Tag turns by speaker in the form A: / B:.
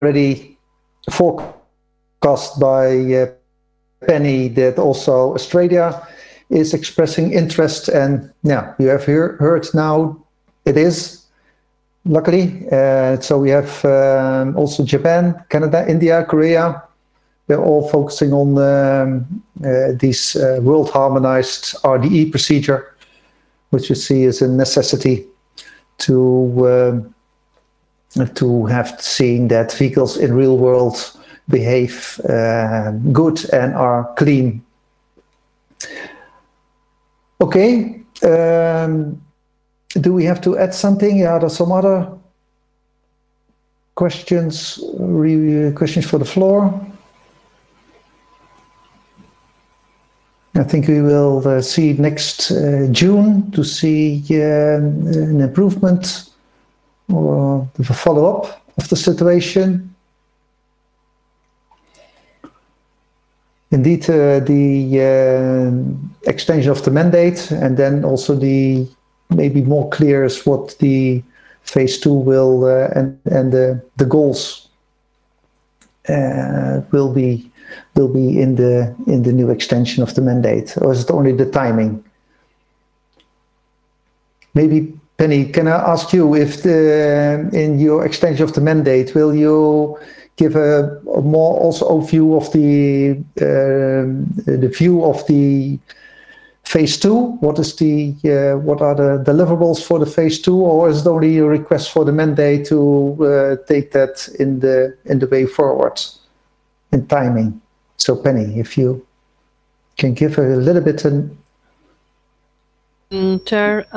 A: already forecast by Penny that also Australia is expressing interest, and yeah, you have heard now it is, luckily. So we have also Japan, Canada, India, Korea. They're all focusing on this world harmonized RDE procedure, which you see is a necessity to have seen that vehicles in real world behave good and are clean. Okay, do we have to add something? Are there some other questions for the floor? I think we will see next June to see an improvement or the follow-up of the situation. Indeed, the extension of the mandate, and then also the maybe more clear is what the phase 2 will and the goals will be in the new extension of the mandate, or is it only the timing? Maybe Penny, can I ask you if in your extension of the mandate, will you give a more also view of the view of the phase 2? What are the deliverables for the phase 2, or is it only a request for the mandate to take that in the way forward in timing? So Penny, if you can give a little bit.
B: Chair,